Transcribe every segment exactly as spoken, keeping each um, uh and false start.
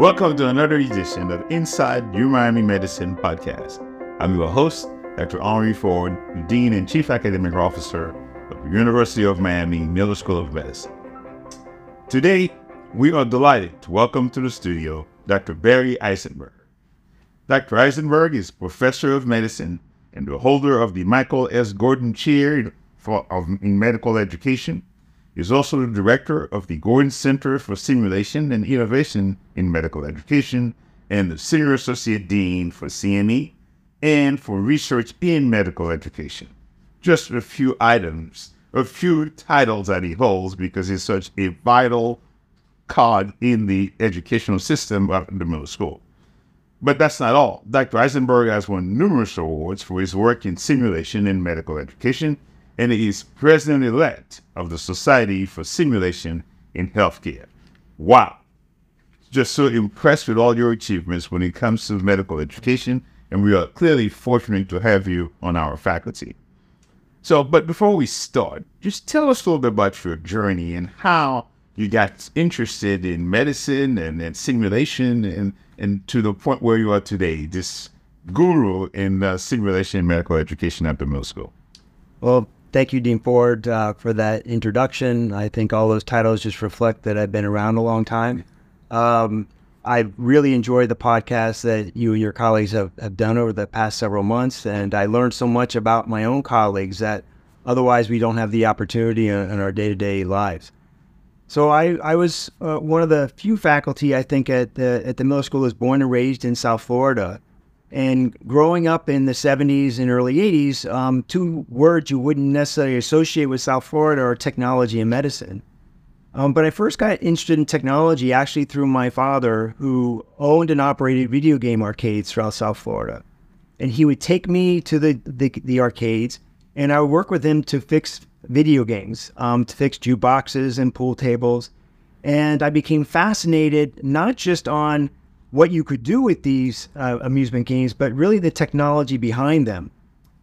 Welcome to another edition of Inside U Miami Medicine Podcast. I'm your host, Doctor Henry Ford, Dean and Chief Academic Officer of the University of Miami Miller School of Medicine. Today, we are delighted to welcome to the studio Doctor Barry Eisenberg. Doctor Eisenberg is Professor of Medicine and the holder of the Michael S. Gordon Chair for, of, in Medical Education. He is also the director of the Gordon Center for Simulation and Innovation in Medical Education and the Senior Associate Dean for C M E and for Research in Medical Education. Just a few items, a few titles that he holds because he's such a vital cog in the educational system of the middle school. But that's not all. Doctor Eisenberg has won numerous awards for his work in simulation in medical education, and he is president-elect of the Society for Simulation in Healthcare. Wow. Just so impressed with all your achievements when it comes to medical education, and we are clearly fortunate to have you on our faculty. So, but before we start, just tell us a little bit about your journey and how you got interested in medicine and, and simulation and, and to the point where you are today, this guru in uh, simulation and medical education at the middle school. Well, thank you, Dean Ford, uh, for that introduction. I think all those titles just reflect that I've been around a long time. Um, I really enjoyed the podcast that you and your colleagues have, have done over the past several months, and I learned so much about my own colleagues that otherwise we don't have the opportunity in, in our day-to-day lives. So I, I was uh, one of the few faculty, I think, at the, at the middle school was born and raised in South Florida. And growing up in the seventies and early eighties, um, two words you wouldn't necessarily associate with South Florida are technology and medicine. Um, but I first got interested in technology actually through my father, who owned and operated video game arcades throughout South Florida. And he would take me to the, the, the arcades, and I would work with him to fix video games, um, to fix jukeboxes and pool tables. And I became fascinated not just on what you could do with these uh, amusement games, but really the technology behind them.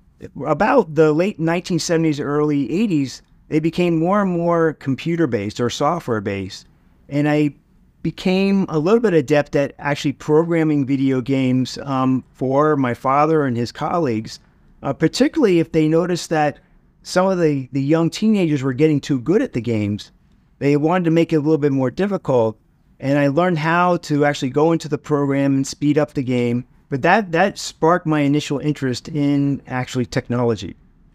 About the late nineteen seventies, early eighties, they became more and more computer-based or software-based. And I became a little bit adept at actually programming video games um, for my father and his colleagues, uh, particularly if they noticed that some of the, the young teenagers were getting too good at the games. They wanted to make it a little bit more difficult. And I learned how to actually go into the program and speed up the game. But that, that sparked my initial interest in actually technology.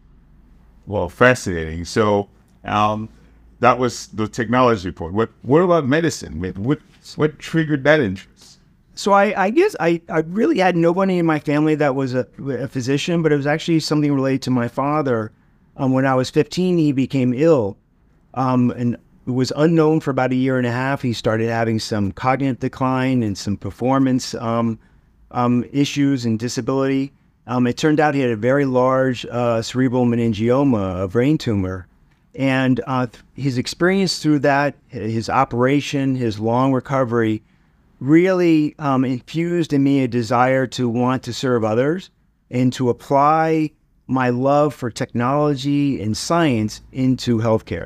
Well, fascinating. So um, that was the technology part. What what about medicine? What what triggered that interest? So I, I guess I, I really had nobody in my family that was a, a physician, but it was actually something related to my father. Um, when I was fifteen, he became ill. Um, and it was unknown for about a year and a half. He started having some cognitive decline and some performance um, um, issues and disability. Um, it turned out he had a very large uh, cerebral meningioma, a brain tumor. And uh, th- his experience through that, his operation, his long recovery, really um, infused in me a desire to want to serve others and to apply my love for technology and science into healthcare.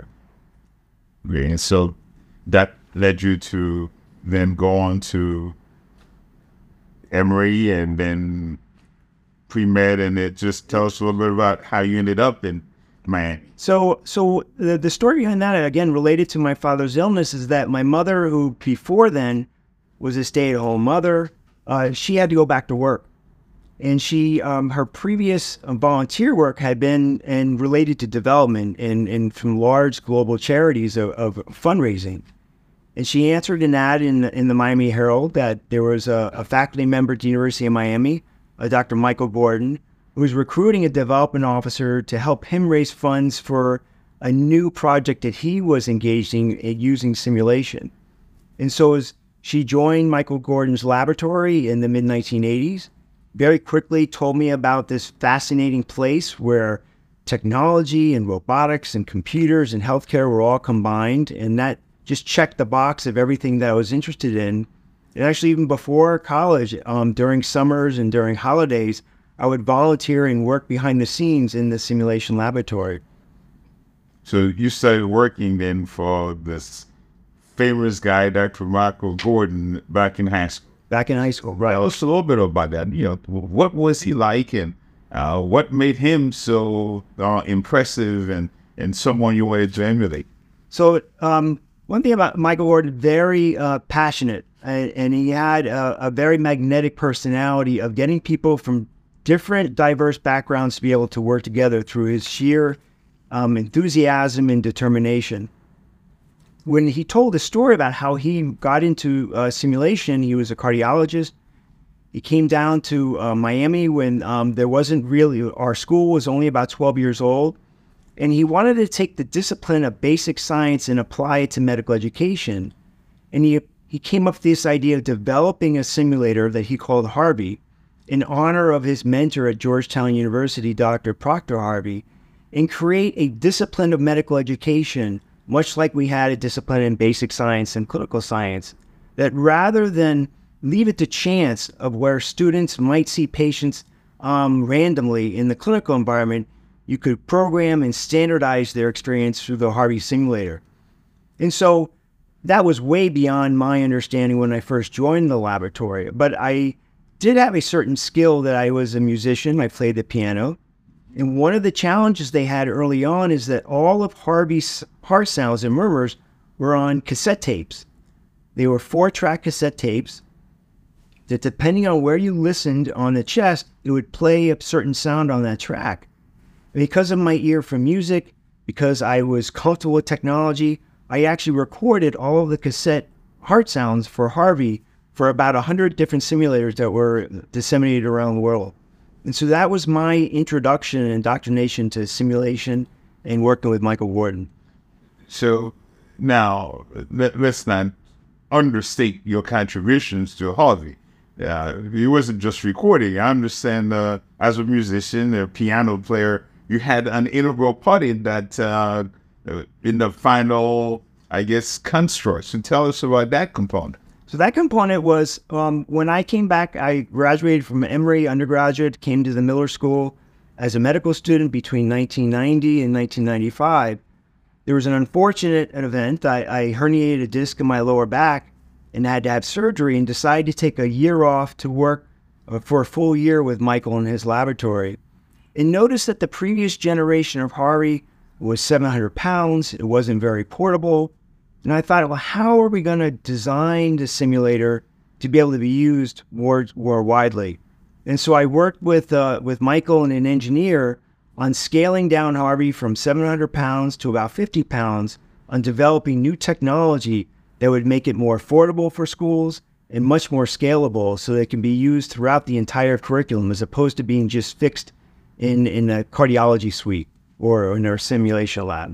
Great. And so that led you to then go on to Emory and then pre-med, and it just tell us a little bit about how you ended up in Miami. So so the, the story behind that, again, related to my father's illness, is that my mother, who before then was a stay-at-home mother, uh, she had to go back to work. And she, um, her previous volunteer work had been and related to development and, and from large global charities of, of fundraising. And she answered an ad in, in the Miami Herald that there was a, a faculty member at the University of Miami, uh, Doctor Michael Gordon, who was recruiting a development officer to help him raise funds for a new project that he was engaging in using simulation. And so as she joined Michael Gordon's laboratory in the mid nineteen eighties, very quickly told me about this fascinating place where technology and robotics and computers and healthcare were all combined. And that just checked the box of everything that I was interested in. And actually, even before college, um, during summers and during holidays, I would volunteer and work behind the scenes in the simulation laboratory. So you started working then for this famous guy, Doctor Michael Gordon, back in high school. Back in high school, right. Tell us a little bit about that. You know, what was he like, and uh, what made him so uh, impressive and, and someone you wanted to emulate? So um, one thing about Michael Gordon, very uh, passionate, and, and he had a, a very magnetic personality of getting people from different diverse backgrounds to be able to work together through his sheer um, enthusiasm and determination. When he told the story about how he got into uh, simulation, he was a cardiologist. He came down to uh, Miami when um, there wasn't really, our school was only about twelve years old. And he wanted to take the discipline of basic science and apply it to medical education. And he, he came up with this idea of developing a simulator that he called Harvey in honor of his mentor at Georgetown University, Doctor Proctor Harvey, and create a discipline of medical education much like we had a discipline in basic science and clinical science, that rather than leave it to chance of where students might see patients um, randomly in the clinical environment, you could program and standardize their experience through the Harvey simulator. And so that was way beyond my understanding when I first joined the laboratory. But I did have a certain skill that I was a musician. I played the piano. And one of the challenges they had early on is that all of Harvey's heart sounds and murmurs were on cassette tapes. They were four-track cassette tapes that, depending on where you listened on the chest, it would play a certain sound on that track. Because of my ear for music, because I was comfortable with technology, I actually recorded all of the cassette heart sounds for Harvey for about one hundred different simulators that were disseminated around the world. And so that was my introduction and indoctrination to simulation and working with Michael Gordon. So now, let, let's not understate your contributions to Harvey. Uh, it wasn't just recording. I understand uh, as a musician, a piano player, you had an integral part in that, uh, in the final, I guess, construct. So tell us about that component. So that component was, um, when I came back, I graduated from Emory undergraduate, came to the Miller School as a medical student between nineteen ninety and nineteen ninety-five. There was an unfortunate event. I, I herniated a disc in my lower back and had to have surgery, and decided to take a year off to work uh, for a full year with Michael in his laboratory. And noticed that the previous generation of Harvey was seven hundred pounds. It wasn't very portable. And I thought, well, how are we going to design the simulator to be able to be used more, more widely? And so I worked with, uh, with Michael and an engineer on scaling down Harvey from seven hundred pounds to about fifty pounds, on developing new technology that would make it more affordable for schools and much more scalable, so that it can be used throughout the entire curriculum, as opposed to being just fixed in, in a cardiology suite or in our simulation lab.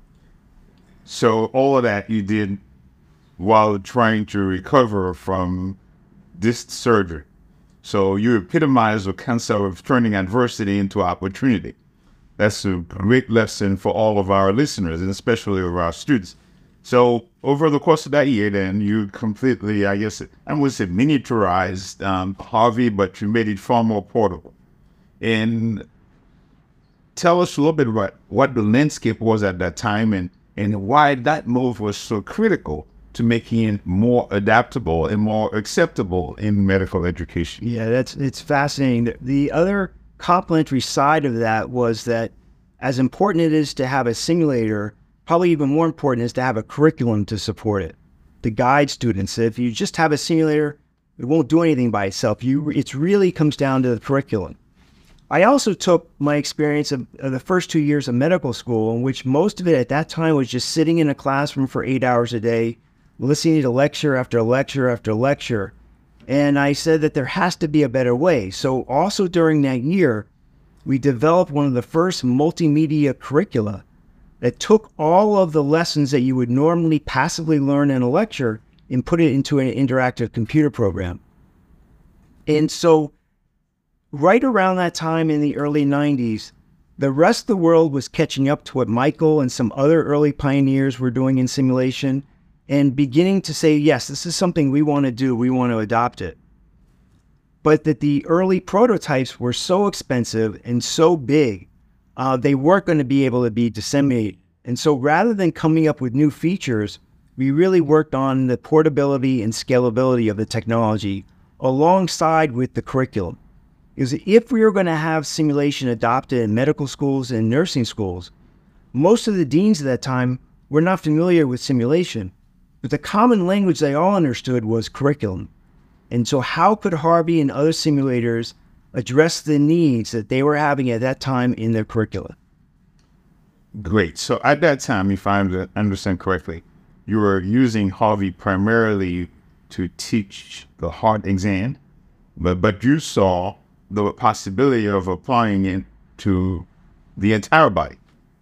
So all of that you did while trying to recover from this surgery. So you epitomize the concept of turning adversity into opportunity. That's a great lesson for all of our listeners, and especially of our students. So over the course of that year, then, you completely, I guess, I would say miniaturized um, Harvey, but you made it far more portable. And tell us a little bit about what the landscape was at that time, and and why that move was so critical to making it more adaptable and more acceptable in medical education. Yeah, that's it's fascinating. The, the other complementary side of that was that, as important it is to have a simulator, probably even more important is to have a curriculum to support it, to guide students. If you just have a simulator, it won't do anything by itself. You, it really comes down to the curriculum. I also took my experience of, of the first two years of medical school, in which most of it at that time was just sitting in a classroom for eight hours a day, listening to lecture after lecture after lecture. And I said that there has to be a better way. So also during that year, we developed one of the first multimedia curricula that took all of the lessons that you would normally passively learn in a lecture and put it into an interactive computer program. And so right around that time in the early nineties, the rest of the world was catching up to what Michael and some other early pioneers were doing in simulation, and beginning to say, yes, this is something we want to do, we want to adopt it. But that the early prototypes were so expensive and so big, uh, they weren't going to be able to be disseminated. And so rather than coming up with new features, we really worked on the portability and scalability of the technology alongside with the curriculum. Because if we were going to have simulation adopted in medical schools and nursing schools, most of the deans at that time were not familiar with simulation, but the common language they all understood was curriculum. And so how could Harvey and other simulators address the needs that they were having at that time in their curricula? Great. So at that time, if I understand correctly, you were using Harvey primarily to teach the heart exam, but, but you saw the possibility of applying it to the entire body.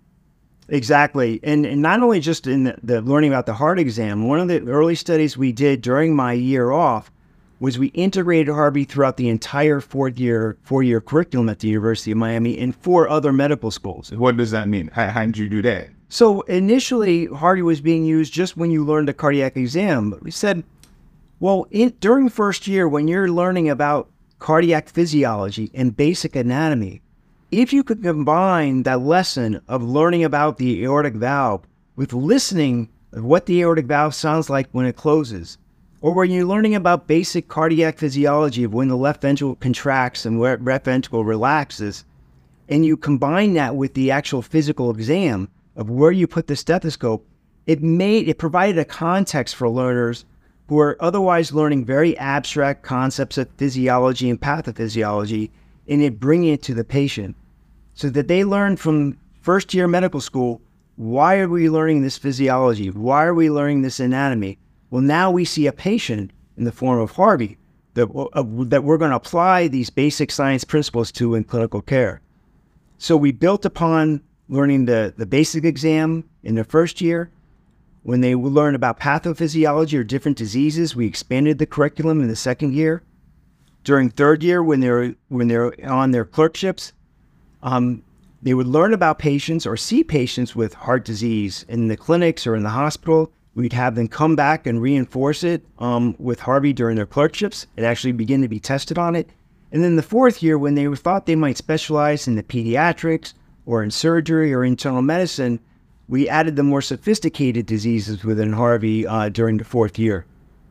Exactly. And, and not only just in the, the learning about the heart exam, one of the early studies we did during my year off was we integrated Harvey throughout the entire four-year four-year curriculum at the University of Miami and four other medical schools. What does that mean? How, how did you do that? So initially, Harvey was being used just when you learned the cardiac exam. But we said, well, in, during first year, when you're learning about cardiac physiology and basic anatomy, if you could combine that lesson of learning about the aortic valve with listening of what the aortic valve sounds like when it closes, or when you're learning about basic cardiac physiology of when the left ventricle contracts and where right ventricle relaxes, and you combine that with the actual physical exam of where you put the stethoscope, it made it provided a context for learners who are otherwise learning very abstract concepts of physiology and pathophysiology, and it bringing it to the patient, so that they learn from first year medical school, why are we learning this physiology? Why are we learning this anatomy? Well, now we see a patient in the form of Harvey that, uh, that we're going to apply these basic science principles to in clinical care. So we built upon learning the, the basic exam in the first year. When they would learn about pathophysiology or different diseases, we expanded the curriculum in the second year. During third year, when they're, when they're on their clerkships, um, they would learn about patients or see patients with heart disease in the clinics or in the hospital. We'd have them come back and reinforce it um, with Harvey during their clerkships and actually begin to be tested on it. And then the fourth year, when they thought they might specialize in the pediatrics or in surgery or internal medicine, we added the more sophisticated diseases within Harvey uh, during the fourth year.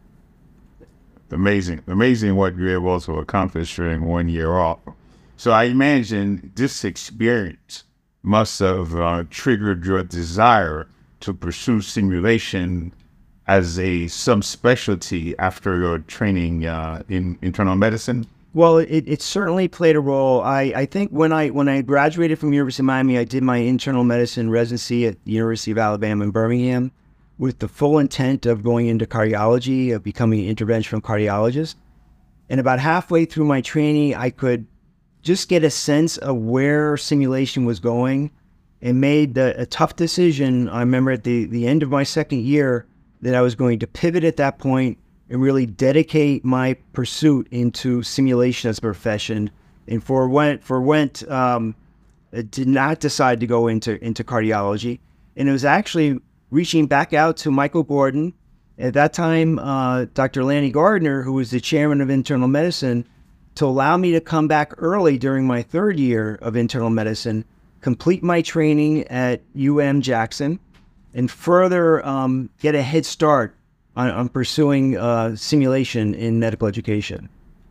Amazing. Amazing what you were able to accomplish during one year off. So I imagine this experience must have uh, triggered your desire to pursue simulation as a subspecialty after your training uh, in internal medicine? Well, it, it certainly played a role. I, I think when I when I graduated from University of Miami, I did my internal medicine residency at the University of Alabama in Birmingham with the full intent of going into cardiology, of becoming an interventional cardiologist. And about halfway through my training, I could just get a sense of where simulation was going, and made the, a tough decision. I remember at the, the end of my second year that I was going to pivot at that point and really dedicate my pursuit into simulation as a profession. And for went for went um, did not decide to go into into cardiology. And it was actually reaching back out to Michael Gordon at that time, uh, Doctor Lanny Gardner, who was the chairman of internal medicine, to allow me to come back early during my third year of internal medicine, complete my training at U M Jackson, and further um, get a head start on, on pursuing uh, simulation in medical education.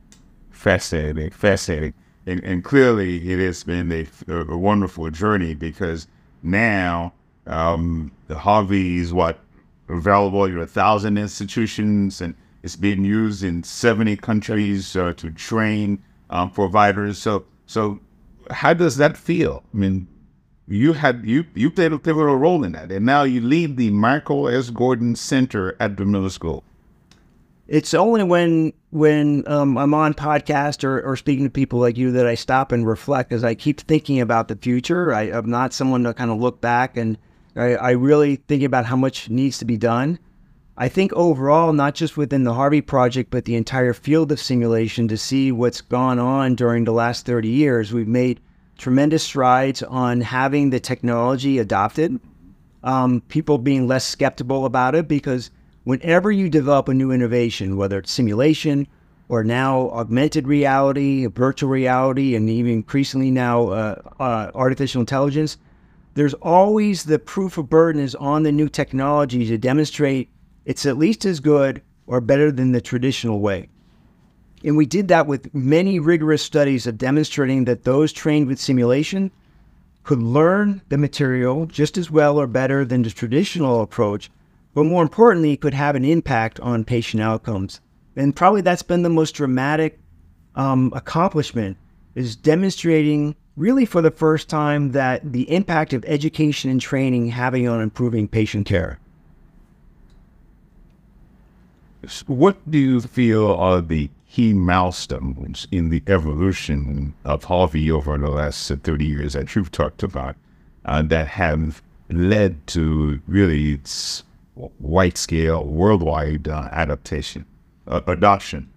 Fascinating, fascinating. And, and clearly it has been a, a wonderful journey, because now um, the Harvey is what, available in a thousand institutions, and it's being used in seventy countries uh, to train um, providers. So, so how does that feel? I mean, you had you you played a pivotal role in that, and now you lead the Michael S. Gordon Center at the Miller School. It's only when when um, I'm on podcast or, or speaking to people like you that I stop and reflect, as I keep thinking about the future. I, I'm not someone to kind of look back, and I, I really think about how much needs to be done. I think overall, not just within the Harvey Project, but the entire field of simulation, to see what's gone on during the last thirty years, we've made tremendous strides on having the technology adopted, um, people being less skeptical about it, because whenever you develop a new innovation, whether it's simulation or now augmented reality, virtual reality, and even increasingly now uh, uh, artificial intelligence, there's always the proof of burden is on the new technology to demonstrate it's at least as good or better than the traditional way. And we did that with many rigorous studies of demonstrating that those trained with simulation could learn the material just as well or better than the traditional approach, but more importantly, could have an impact on patient outcomes. And probably that's been the most dramatic um, accomplishment, is demonstrating really for the first time that the impact of education and training having on improving patient care. What do you feel are the key milestones in the evolution of Harvey over the last thirty years that you've talked about uh, that have led to really its wide-scale, worldwide uh, adaptation, uh, adoption?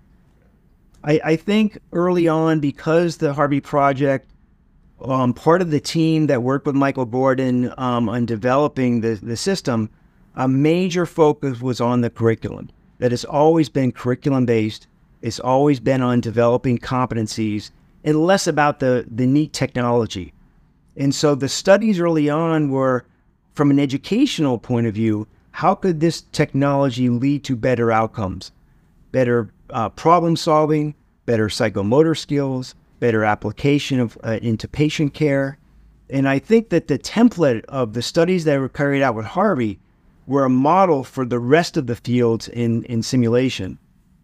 I, I think early on, because the Harvey Project, um, part of the team that worked with Michael Gordon um, on developing the, the system, a major focus was on the curriculum. That has always been curriculum-based. It's always been on developing competencies and less about the, the neat technology. And so the studies early on were, from an educational point of view, how could this technology lead to better outcomes, better uh, problem solving, better psychomotor skills, better application of uh, into patient care. And I think that the template of the studies that were carried out with Harvey were a model for the rest of the fields in, in simulation.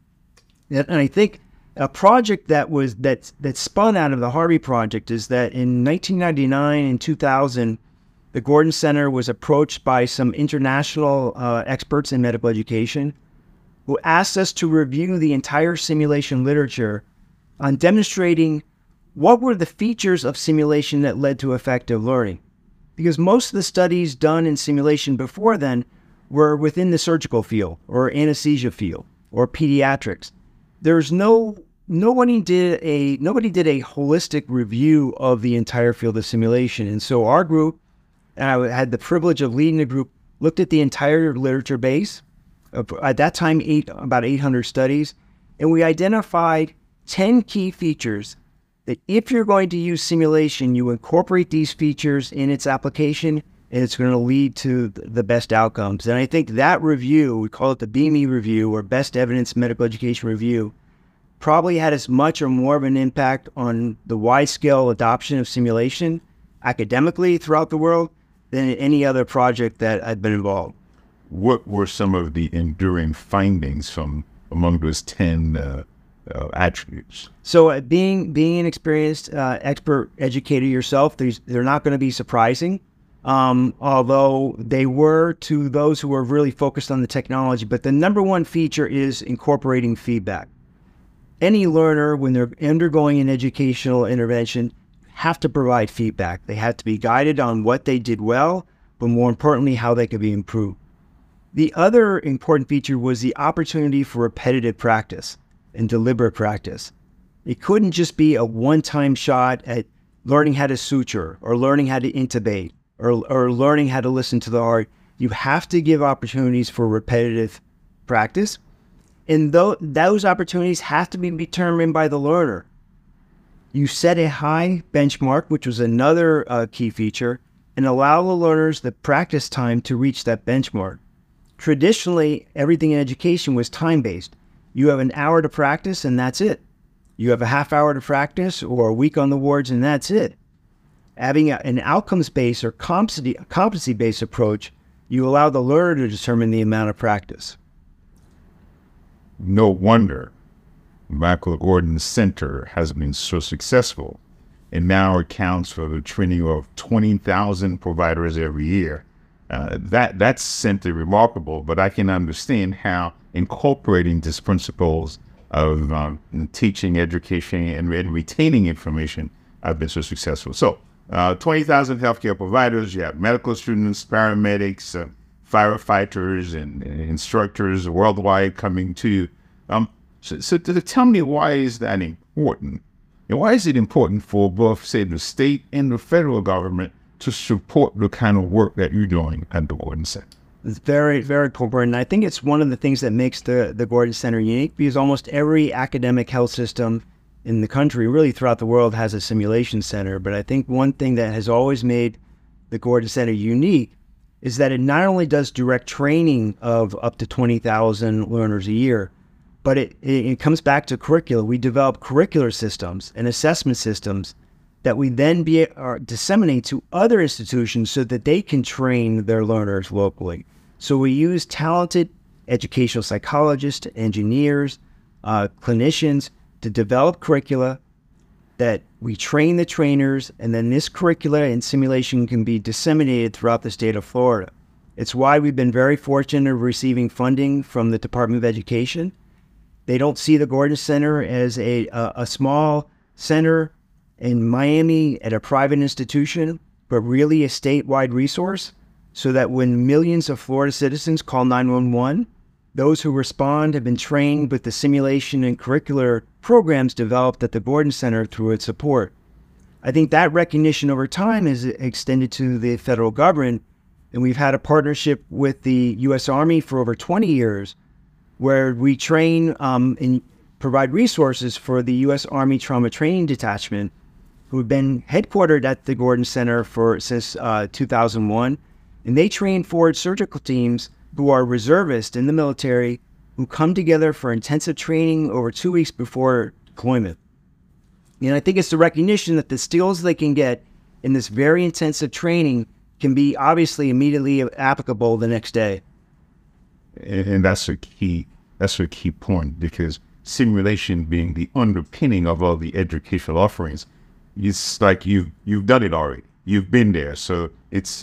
And I think a project that was that that spun out of the Harvey Project is that in nineteen ninety-nine and two thousand, the Gordon Center was approached by some international uh, experts in medical education who asked us to review the entire simulation literature on demonstrating what were the features of simulation that led to effective learning. Because most of the studies done in simulation before then were within the surgical field or anesthesia field or pediatrics. There's no nobody did a nobody did a holistic review of the entire field of simulation. And so our group, and I had the privilege of leading the group, looked at the entire literature base of, at that time, eight, about eight hundred studies, and we identified ten key features that if you're going to use simulation, you incorporate these features in its application, and it's going to lead to the best outcomes. And I think that review, we call it the B M E review, or Best Evidence Medical Education Review, probably had as much or more of an impact on the wide-scale adoption of simulation academically throughout the world than any other project that I've been involved. What were some of the enduring findings from among those ten uh, uh, attributes? So uh, being being an experienced uh, expert educator yourself, these, they're not going to be surprising, um, although they were to those who were really focused on the technology. But the number one feature is incorporating feedback. Any learner, when they're undergoing an educational intervention, have to provide feedback. They have to be guided on what they did well, but more importantly, how they could be improved. The other important feature was the opportunity for repetitive practice and deliberate practice. It couldn't just be a one-time shot at learning how to suture or learning how to intubate or, or learning how to listen to the heart. You have to give opportunities for repetitive practice. And th those opportunities have to be determined by the learner. You set a high benchmark, which was another uh, key feature, and allow the learners the practice time to reach that benchmark. Traditionally, everything in education was time-based. You have an hour to practice, and that's it. You have a half hour to practice or a week on the wards, and that's it. Having a, an outcomes-based or competency-based approach, you allow the learner to determine the amount of practice. No wonder Michael Gordon Center has been so successful and now accounts for the training of twenty thousand providers every year. Uh, that that's simply remarkable, but I can understand how incorporating these principles of um, teaching, education, and, and retaining information have been so successful. So uh, twenty thousand healthcare providers, you have medical students, paramedics, uh, firefighters, and, and instructors worldwide coming to you. Um, so, so to tell me, why is that important? And why is it important for both, say, the state and the federal government to support the kind of work that you're doing at the Gordon Center? It's very, very important. I think it's one of the things that makes the, the Gordon Center unique, because almost every academic health system in the country, really throughout the world, has a simulation center. But I think one thing that has always made the Gordon Center unique is that it not only does direct training of up to twenty thousand learners a year, but it, it, it comes back to curricula. We develop curricular systems and assessment systems that we then be, uh, disseminate to other institutions so that they can train their learners locally. So we use talented educational psychologists, engineers, uh, clinicians to develop curricula that we train the trainers, and then this curricula and simulation can be disseminated throughout the state of Florida. It's why we've been very fortunate of receiving funding from the Department of Education. They don't see the Gordon Center as a, a, a small center in Miami at a private institution, but really a statewide resource, so that when millions of Florida citizens call nine one one, those who respond have been trained with the simulation and curricular programs developed at the Gordon Center through its support. I think that recognition over time is extended to the federal government, and we've had a partnership with the U S Army for over twenty years, where we train um, and provide resources for the U S Army Trauma Training Detachment, who have been headquartered at the Gordon Center for since uh, two thousand one, and they train forward surgical teams who are reservists in the military, who come together for intensive training over two weeks before deployment. And I think it's the recognition that the skills they can get in this very intensive training can be obviously immediately applicable the next day. And that's a key, that's a key point, because simulation being the underpinning of all the educational offerings, it's like you, you've done it already. You've been there. So it's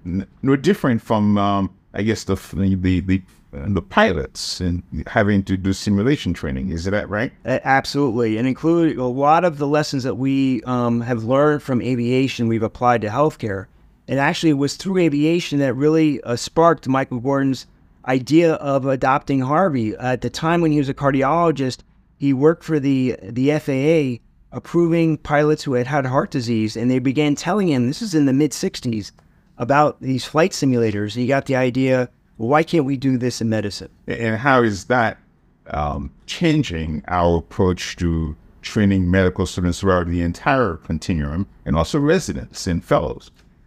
no different from, um, I guess, the, the, the, the pilots and having to do simulation training. Is that right? Absolutely. And include a lot of the lessons that we um, have learned from aviation, we've applied to healthcare. And actually it was through aviation that really uh, sparked Michael Gordon's idea of adopting Harvey. At the time when he was a cardiologist, he worked for the, the F A A, approving pilots who had had heart disease, and they began telling him, this is in the mid sixties, about these flight simulators. And he got the idea, well, why can't we do this in medicine? And how is that um, changing our approach to training medical students throughout the entire continuum, and also residents and fellows?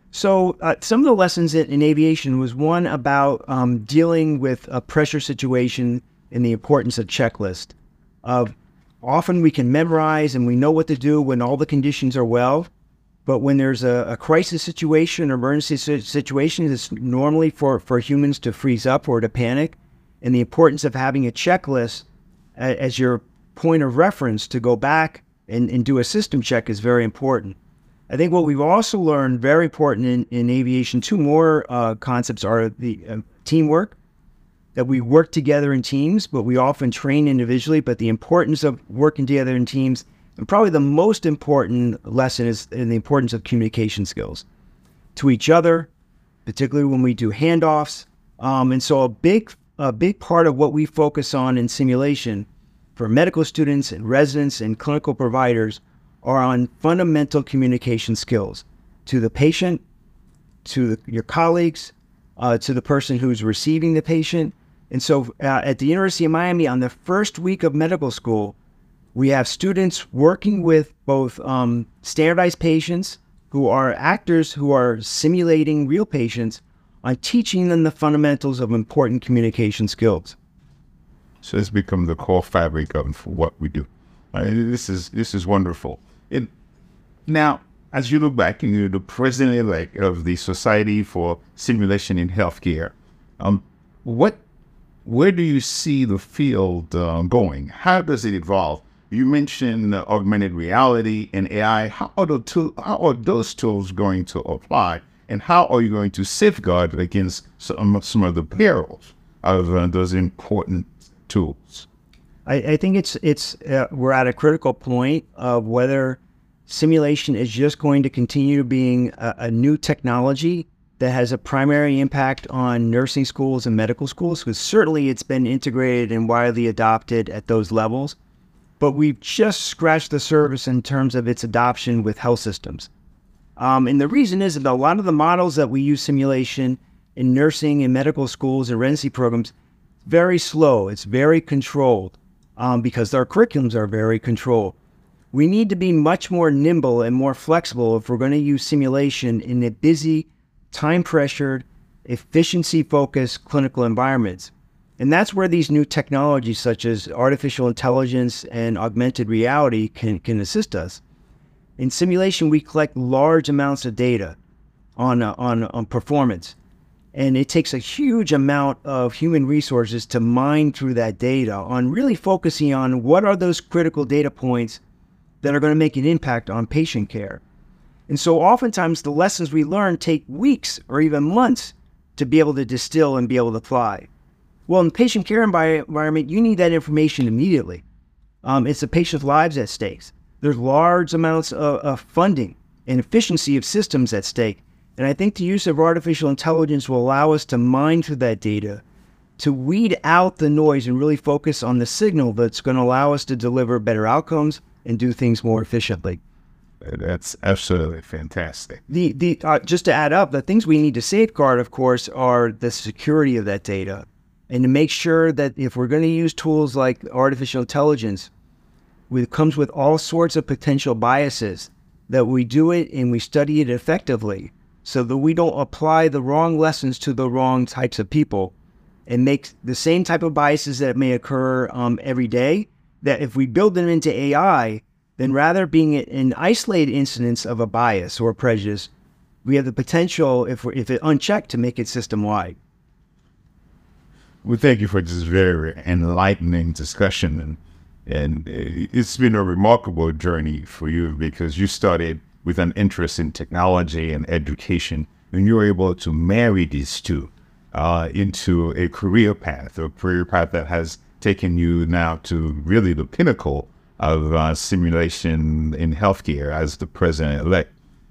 So uh, some of the lessons in, in aviation was one about um, dealing with a pressure situation and the importance of checklist. Uh, often we can memorize and we know what to do when all the conditions are well, but when there's a, a crisis situation or emergency situation, it's normally for, for humans to freeze up or to panic. And the importance of having a checklist a, as your point of reference to go back and, and do a system check is very important. I think what we've also learned, very important in, in aviation, two more uh, concepts are the uh, teamwork, that we work together in teams, but we often train individually, but the importance of working together in teams. And probably the most important lesson is in the importance of communication skills to each other, particularly when we do handoffs. Um, and so a big, a big part of what we focus on in simulation for medical students and residents and clinical providers are on fundamental communication skills to the patient, to the, your colleagues, uh, to the person who's receiving the patient. And so uh, at the University of Miami, on the first week of medical school, we have students working with both um, standardized patients who are actors who are simulating real patients on teaching them the fundamentals of important communication skills. So it's become the core fabric of what we do. Uh, this is this is wonderful. It, now, as you look back, you're the president-elect of the Society for Simulation in Healthcare. Um, what, where do you see the field uh, going? How does it evolve? You mentioned uh, augmented reality and A I. How are, the tool, how are those tools going to apply, and how are you going to safeguard against some, some of the perils of uh, those important tools? I, I think it's it's uh, we're at a critical point of whether simulation is just going to continue being a, a new technology that has a primary impact on nursing schools and medical schools, because certainly it's been integrated and widely adopted at those levels. But we've just scratched the surface in terms of its adoption with health systems. Um, and the reason is that a lot of the models that we use simulation in nursing and medical schools and residency programs, very slow, it's very controlled, um, because our curriculums are very controlled. We need to be much more nimble and more flexible if we're going to use simulation in a busy, time-pressured, efficiency-focused clinical environments. And that's where these new technologies such as artificial intelligence and augmented reality can, can assist us. In simulation, we collect large amounts of data on, uh, on, on performance. And it takes a huge amount of human resources to mine through that data on really focusing on what are those critical data points that are going to make an impact on patient care. And so oftentimes the lessons we learn take weeks or even months to be able to distill and be able to apply. Well, in the patient care envi- environment, you need that information immediately. Um, it's the patient's lives at stake. There's large amounts of, of funding and efficiency of systems at stake. And I think the use of artificial intelligence will allow us to mine through that data, to weed out the noise and really focus on the signal that's going to allow us to deliver better outcomes and do things more efficiently. That's absolutely fantastic. The the uh, just to add up, the things we need to safeguard, of course, are the security of that data, and to make sure that if we're going to use tools like artificial intelligence, it comes with all sorts of potential biases, that we do it and we study it effectively, so that we don't apply the wrong lessons to the wrong types of people, and make the same type of biases that may occur um, every day. That if we build them into A I, then rather being an isolated incidence of a bias or a prejudice, we have the potential, if we're, if it unchecked, to make it system-wide. Well, thank you for this very enlightening discussion. And, and it's been a remarkable journey for you, because you started with an interest in technology and education, and you were able to marry these two uh, into a career path, a career path that has taken you now to really the pinnacle of uh, simulation in healthcare as the president-elect.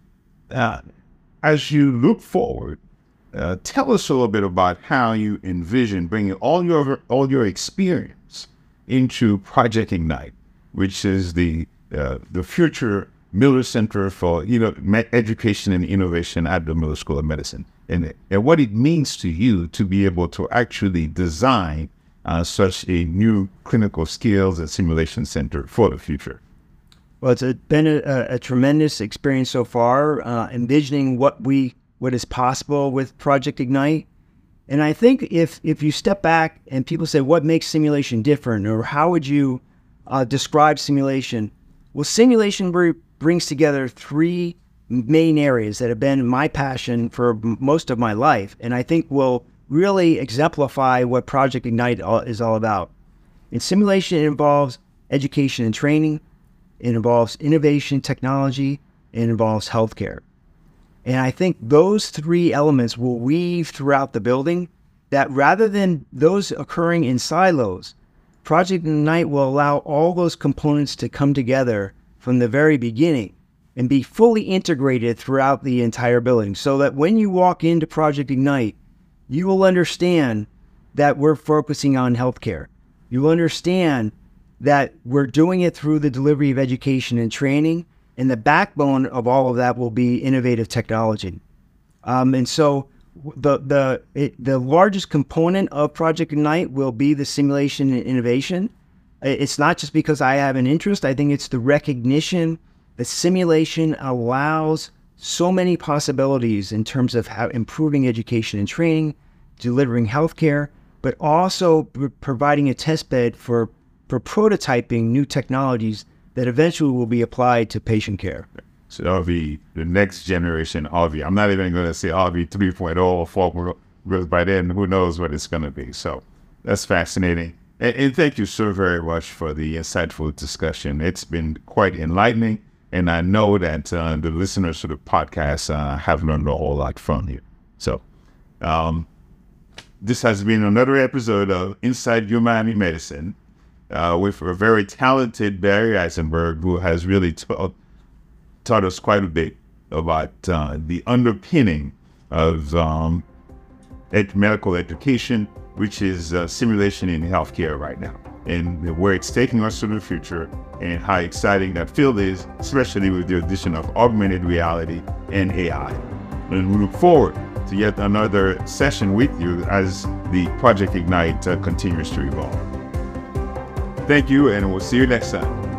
Uh, as you look forward, uh, tell us a little bit about how you envision bringing all your all your experience into Project Ignite, which is the uh, the future Miller Center for you know Education and Innovation at the Miller School of Medicine, and and what it means to you to be able to actually design Uh, such a new clinical skills and simulation center for the future. Well, it's a, been a, a tremendous experience so far, uh, envisioning what we what is possible with Project Ignite. And I think if if you step back and people say, what makes simulation different, or how would you uh, describe simulation? Well, simulation br- brings together three main areas that have been my passion for m- most of my life, and I think will really exemplify what Project Ignite is all about. In simulation, it involves education and training, it involves innovation, technology, and it involves healthcare. And I think those three elements will weave throughout the building, that rather than those occurring in silos, Project Ignite will allow all those components to come together from the very beginning and be fully integrated throughout the entire building, so that when you walk into Project Ignite, you will understand that we're focusing on healthcare. You will understand that we're doing it through the delivery of education and training, and the backbone of all of that will be innovative technology. Um, and so the the it, the largest component of Project Ignite will be the simulation and innovation. It's not just because I have an interest. I think it's the recognition that simulation allows so many possibilities in terms of how improving education and training, delivering healthcare, but also p- providing a test bed for, for prototyping new technologies that eventually will be applied to patient care. So that'll be the next generation R V. I'm not even going to say R V three point oh or four point oh, because by then, who knows what it's going to be. So that's fascinating. And, and thank you so very much for the insightful discussion. It's been quite enlightening. And I know that uh, the listeners to the podcast uh, have learned a whole lot from you. So um, this has been another episode of Inside Humani Medicine uh, with a very talented Barry Eisenberg, who has really ta- taught us quite a bit about uh, the underpinning of um, ed- medical education, which is uh, simulation in healthcare right now, and where it's taking us to the future, and how exciting that field is, especially with the addition of augmented reality and A I. And we look forward to yet another session with you as the Project Ignite uh, continues to evolve. Thank you, and we'll see you next time.